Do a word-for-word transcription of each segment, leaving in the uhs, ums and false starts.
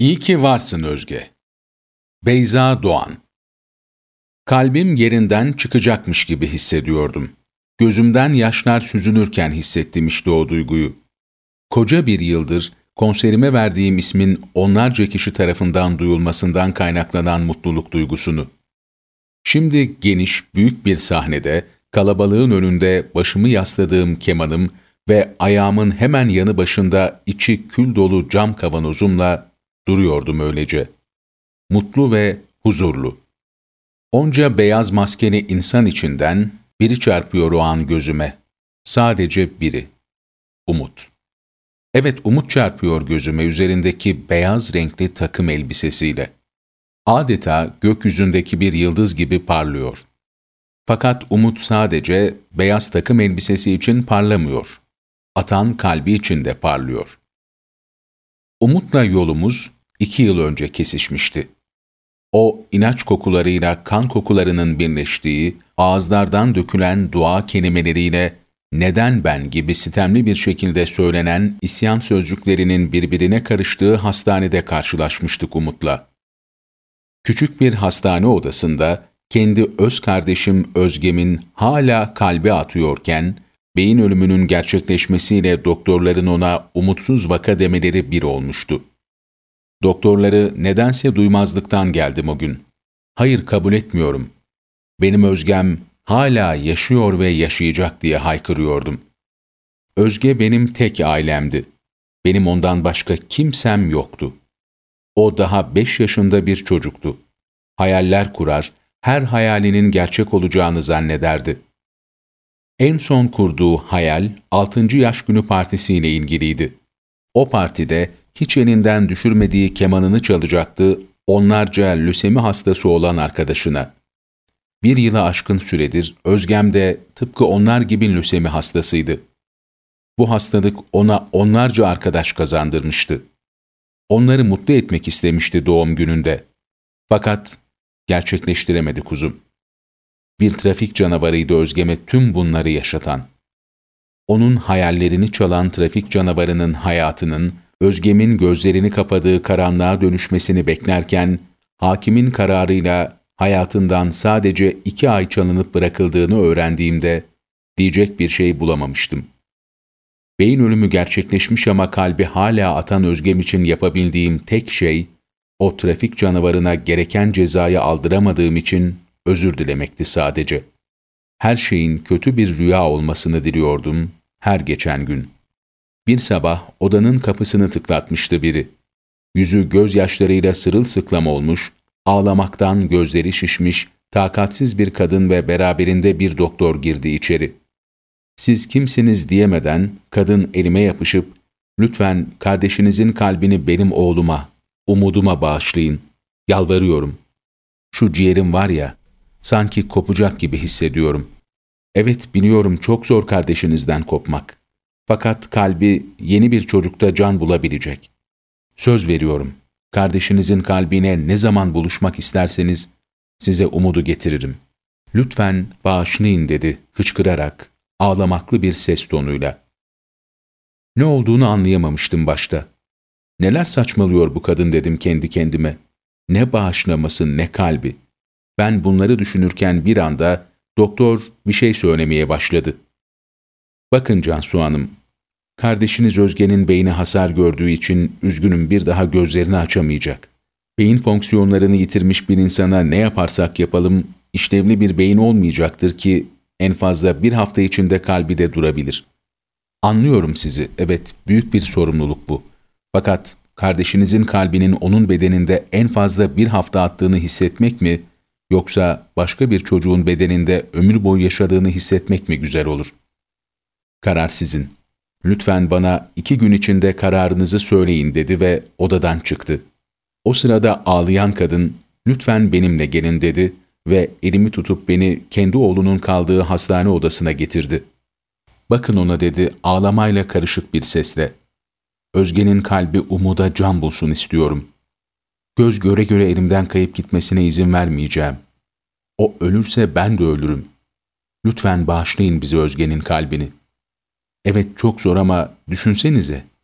İyi ki varsın Özge. Beyza Doğan. Kalbim yerinden çıkacakmış gibi hissediyordum. Gözümden yaşlar süzülürken hissettim işte o duyguyu. Koca bir yıldır konserime verdiğim ismin onlarca kişi tarafından duyulmasından kaynaklanan mutluluk duygusunu. Şimdi geniş, büyük bir sahnede, kalabalığın önünde başımı yasladığım kemanım ve ayağımın hemen yanı başında içi kül dolu cam kavanozumla duruyordum öylece. Mutlu ve huzurlu. Onca beyaz maskeli insan içinden biri çarpıyor o an gözüme. Sadece biri. Umut. Evet, Umut çarpıyor gözüme üzerindeki beyaz renkli takım elbisesiyle. Adeta gökyüzündeki bir yıldız gibi parlıyor. Fakat Umut sadece beyaz takım elbisesi için parlamıyor. Atan kalbi için de parlıyor. Umut'la yolumuz iki yıl önce kesişmişti. O inanç kokularıyla kan kokularının birleştiği, ağızlardan dökülen dua kelimeleriyle "neden ben" gibi sitemli bir şekilde söylenen isyan sözcüklerinin birbirine karıştığı hastanede karşılaşmıştık Umut'la. Küçük bir hastane odasında kendi öz kardeşim Özgem'in hala kalbi atıyorken, beyin ölümünün gerçekleşmesiyle doktorların ona umutsuz vaka demeleri bir olmuştu. Doktorları nedense duymazlıktan geldim o gün. Hayır, kabul etmiyorum. Benim Özgem hala yaşıyor ve yaşayacak diye haykırıyordum. Özge benim tek ailemdi. Benim ondan başka kimsem yoktu. O daha beş yaşında bir çocuktu. Hayaller kurar, her hayalinin gerçek olacağını zannederdi. En son kurduğu hayal altıncı yaş günü partisiyle ilgiliydi. O partide hiç elinden düşürmediği kemanını çalacaktı onlarca lösemi hastası olan arkadaşına. Bir yılı aşkın süredir Özgem de tıpkı onlar gibi lösemi hastasıydı. Bu hastalık ona onlarca arkadaş kazandırmıştı. Onları mutlu etmek istemişti doğum gününde. Fakat gerçekleştiremedi kuzum. Bir trafik canavarıydı Özgem'e tüm bunları yaşatan. Onun hayallerini çalan trafik canavarının hayatının, Özgem'in gözlerini kapadığı karanlığa dönüşmesini beklerken, hakimin kararıyla hayatından sadece iki ay çalınıp bırakıldığını öğrendiğimde, diyecek bir şey bulamamıştım. Beyin ölümü gerçekleşmiş ama kalbi hala atan Özgem için yapabildiğim tek şey, o trafik canavarına gereken cezayı aldıramadığım için özür dilemekti sadece. Her şeyin kötü bir rüya olmasını diliyordum her geçen gün. Bir sabah odanın kapısını tıklatmıştı biri. Yüzü gözyaşlarıyla sırılsıklam olmuş, ağlamaktan gözleri şişmiş, takatsiz bir kadın ve beraberinde bir doktor girdi içeri. "Siz kimsiniz?" diyemeden kadın elime yapışıp, "Lütfen kardeşinizin kalbini benim oğluma, umuduma bağışlayın. Yalvarıyorum. Şu ciğerim var ya, sanki kopacak gibi hissediyorum. Evet, biliyorum çok zor kardeşinizden kopmak. Fakat kalbi yeni bir çocukta can bulabilecek. Söz veriyorum, kardeşinizin kalbine ne zaman buluşmak isterseniz size umudu getiririm. Lütfen bağışlayın" dedi hıçkırarak, ağlamaklı bir ses tonuyla. Ne olduğunu anlayamamıştım başta. Neler saçmalıyor bu kadın dedim kendi kendime. Ne bağışlaması ne kalbi. Ben bunları düşünürken bir anda doktor bir şey söylemeye başladı. "Bakın Cansu Hanım, kardeşiniz Özge'nin beyni hasar gördüğü için üzgünüm, bir daha gözlerini açamayacak. Beyin fonksiyonlarını yitirmiş bir insana ne yaparsak yapalım işlevli bir beyin olmayacaktır ki en fazla bir hafta içinde kalbi de durabilir. Anlıyorum sizi, evet büyük bir sorumluluk bu. Fakat kardeşinizin kalbinin onun bedeninde en fazla bir hafta attığını hissetmek mi, yoksa başka bir çocuğun bedeninde ömür boyu yaşadığını hissetmek mi güzel olur? Karar sizin. Lütfen bana iki gün içinde kararınızı söyleyin" dedi ve odadan çıktı. O sırada ağlayan kadın, "Lütfen benimle gelin" dedi ve elimi tutup beni kendi oğlunun kaldığı hastane odasına getirdi. "Bakın ona" dedi ağlamayla karışık bir sesle. "Özge'nin kalbi umuda can bulsun istiyorum. Göz göre göre elimden kayıp gitmesine izin vermeyeceğim. O ölürse ben de ölürüm. Lütfen bağışlayın bize Özge'nin kalbini. Evet çok zor ama düşünsenize,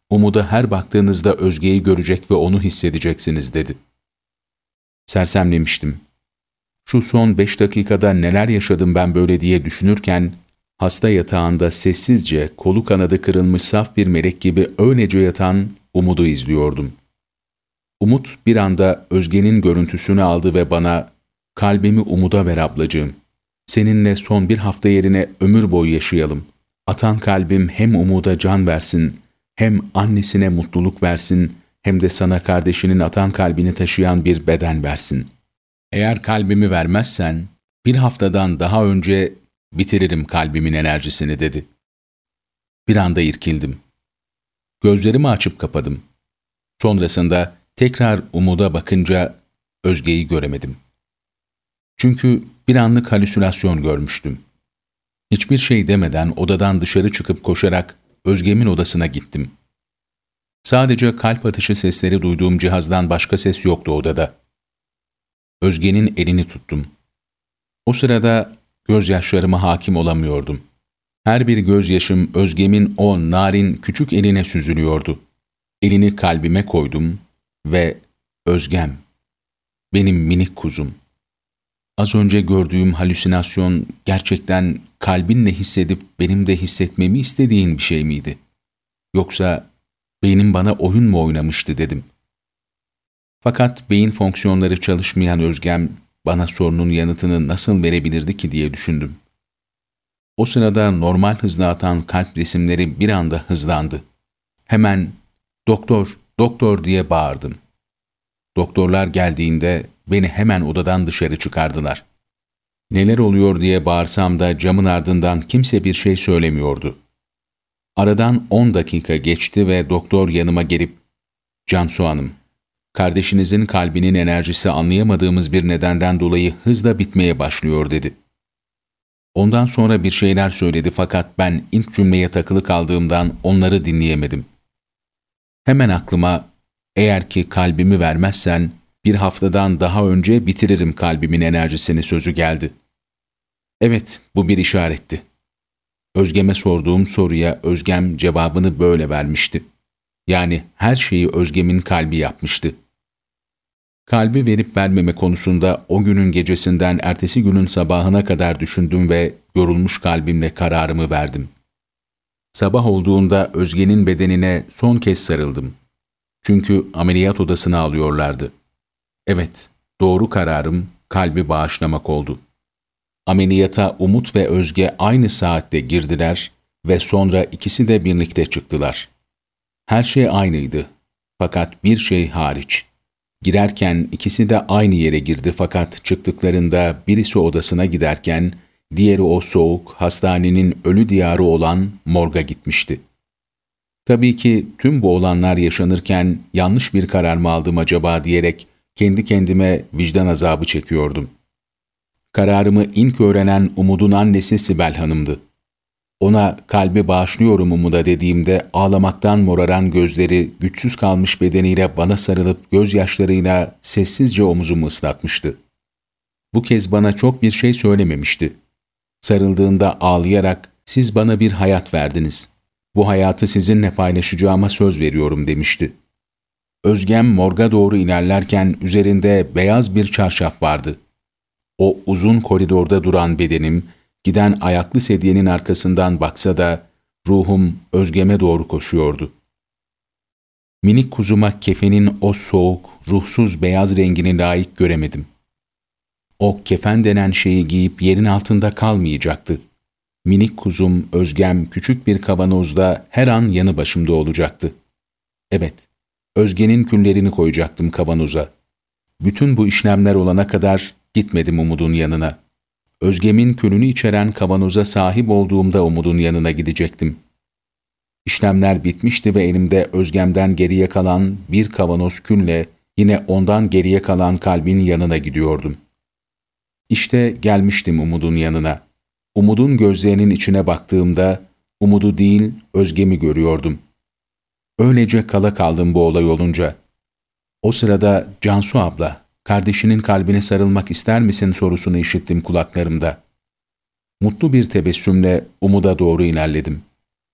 Umud'a her baktığınızda Özge'yi görecek ve onu hissedeceksiniz dedi. Sersemlemiştim. Şu son beş dakikada neler yaşadım ben böyle diye düşünürken, hasta yatağında sessizce, kolu kanadı kırılmış saf bir melek gibi öylece yatan Umud'u izliyordum. Umut bir anda Özge'nin görüntüsünü aldı ve bana, "Kalbimi Umud'a ver ablacığım. Seninle son bir hafta yerine ömür boyu yaşayalım. Atan kalbim hem Umud'a can versin, hem annesine mutluluk versin, hem de sana kardeşinin atan kalbini taşıyan bir beden versin. Eğer kalbimi vermezsen, bir haftadan daha önce bitiririm kalbimin enerjisini" dedi. Bir anda irkildim. Gözlerimi açıp kapadım. Sonrasında tekrar Umud'a bakınca Özge'yi göremedim. Çünkü bir anlık halüsinasyon görmüştüm. Hiçbir şey demeden odadan dışarı çıkıp koşarak Özgem'in odasına gittim. Sadece kalp atışı sesleri duyduğum cihazdan başka ses yoktu odada. Özge'nin elini tuttum. O sırada gözyaşlarıma hakim olamıyordum. Her bir gözyaşım Özgem'in o narin küçük eline süzülüyordu. Elini kalbime koydum ve "Özgem, benim minik kuzum. Az önce gördüğüm halüsinasyon gerçekten kalbinle hissedip benim de hissetmemi istediğin bir şey miydi? Yoksa beynim bana oyun mu oynamıştı?" dedim. Fakat beyin fonksiyonları çalışmayan Özgem bana sorunun yanıtını nasıl verebilirdi ki diye düşündüm. O sırada normal hızla atan kalp resimleri bir anda hızlandı. Hemen "Doktor, doktor" diye bağırdım. Doktorlar geldiğinde beni hemen odadan dışarı çıkardılar. Neler oluyor diye bağırsam da camın ardından kimse bir şey söylemiyordu. Aradan on dakika geçti ve doktor yanıma gelip, "Cansu Hanım, kardeşinizin kalbinin enerjisi anlayamadığımız bir nedenden dolayı hızla bitmeye başlıyor" dedi. Ondan sonra bir şeyler söyledi fakat ben ilk cümleye takılı kaldığımdan onları dinleyemedim. Hemen aklıma, "Eğer ki kalbimi vermezsen bir haftadan daha önce bitiririm kalbimin enerjisini" sözü geldi. Evet, bu bir işaretti. Özgem'e sorduğum soruya Özgem cevabını böyle vermişti. Yani her şeyi Özgem'in kalbi yapmıştı. Kalbi verip vermeme konusunda o günün gecesinden ertesi günün sabahına kadar düşündüm ve yorulmuş kalbimle kararımı verdim. Sabah olduğunda Özge'nin bedenine son kez sarıldım. Çünkü ameliyat odasına alıyorlardı. Evet, doğru kararım kalbi bağışlamak oldu. Ameliyata Umut ve Özge aynı saatte girdiler ve sonra ikisi de birlikte çıktılar. Her şey aynıydı. Fakat bir şey hariç. Girerken ikisi de aynı yere girdi fakat çıktıklarında birisi odasına giderken diğeri o soğuk, hastanenin ölü diyarı olan morga gitmişti. Tabii ki tüm bu olanlar yaşanırken yanlış bir karar mı aldım acaba diyerek kendi kendime vicdan azabı çekiyordum. Kararımı ilk öğrenen Umud'un annesi Sibel Hanım'dı. Ona "kalbi bağışlıyorum Umud'a" dediğimde ağlamaktan moraran gözleri güçsüz kalmış bedeniyle bana sarılıp gözyaşlarıyla sessizce omuzumu ıslatmıştı. Bu kez bana çok bir şey söylememişti. Sarıldığında ağlayarak "Siz bana bir hayat verdiniz. Bu hayatı sizinle paylaşacağıma söz veriyorum" demişti. Özgem morga doğru ilerlerken üzerinde beyaz bir çarşaf vardı. O uzun koridorda duran bedenim, giden ayaklı sedyenin arkasından baksa da ruhum Özgem'e doğru koşuyordu. Minik kuzuma kefenin o soğuk, ruhsuz beyaz rengini layık göremedim. O kefen denen şeyi giyip yerin altında kalmayacaktı. Minik kuzum Özgem küçük bir kavanozda her an yanı başımda olacaktı. Evet, Özge'nin küllerini koyacaktım kavanoza. Bütün bu işlemler olana kadar gitmedim Umud'un yanına. Özgem'in külünü içeren kavanoza sahip olduğumda Umud'un yanına gidecektim. İşlemler bitmişti ve elimde Özgem'den geriye kalan bir kavanoz külle yine ondan geriye kalan kalbin yanına gidiyordum. İşte gelmiştim Umud'un yanına. Umud'un gözlerinin içine baktığımda Umud'u değil Özgem'i görüyordum. Öylece kala kaldım bu olay olunca. O sırada "Cansu abla, kardeşinin kalbine sarılmak ister misin?" sorusunu işittim kulaklarımda. Mutlu bir tebessümle Umud'a doğru ilerledim.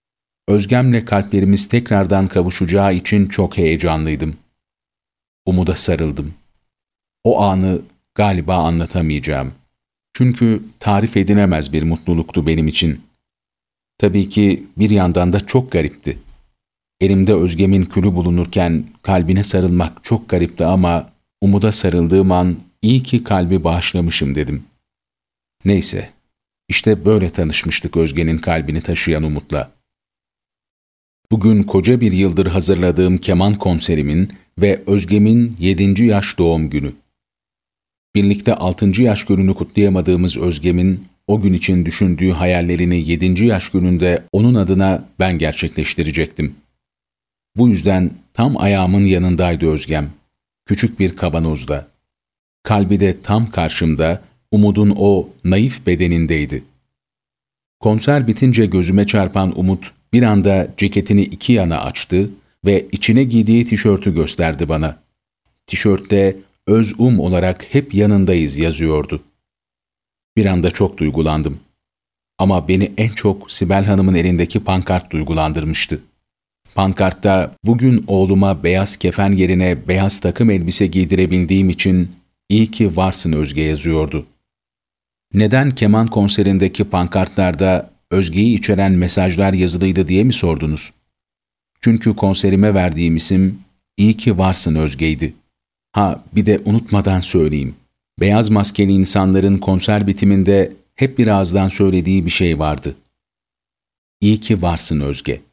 Özgem'le kalplerimiz tekrardan kavuşacağı için çok heyecanlıydım. Umud'a sarıldım. O anı galiba anlatamayacağım. Çünkü tarif edilemez bir mutluluktu benim için. Tabii ki bir yandan da çok garipti. Elimde Özgem'in külü bulunurken kalbine sarılmak çok garipti ama Umud'a sarıldığım an iyi ki kalbi bağışlamışım dedim. Neyse, işte böyle tanışmıştık Özge'nin kalbini taşıyan Umut'la. Bugün koca bir yıldır hazırladığım keman konserimin ve Özgem'in yedinci yaş doğum günü. Birlikte altıncı yaş gününü kutlayamadığımız Özgem'in o gün için düşündüğü hayallerini yedinci yaş gününde onun adına ben gerçekleştirecektim. Bu yüzden tam ayağımın yanındaydı Özgem. Küçük bir kavanozda. Kalbi de tam karşımda, Umut'un o naif bedenindeydi. Konser bitince gözüme çarpan Umut bir anda ceketini iki yana açtı ve içine giydiği tişörtü gösterdi bana. Tişörtte Öz-Um olarak hep yanındayız yazıyordu. Bir anda çok duygulandım. Ama beni en çok Sibel Hanım'ın elindeki pankart duygulandırmıştı. Pankartta bugün oğluma beyaz kefen yerine beyaz takım elbise giydirebildiğim için iyi ki varsın Özge yazıyordu. Neden keman konserindeki pankartlarda Özge'yi içeren mesajlar yazılıydı diye mi sordunuz? Çünkü konserime verdiğim isim iyi ki varsın Özge'ydi. Ha bir de unutmadan söyleyeyim. Beyaz maskeli insanların konser bitiminde hep bir ağızdan söylediği bir şey vardı. İyi ki varsın Özge.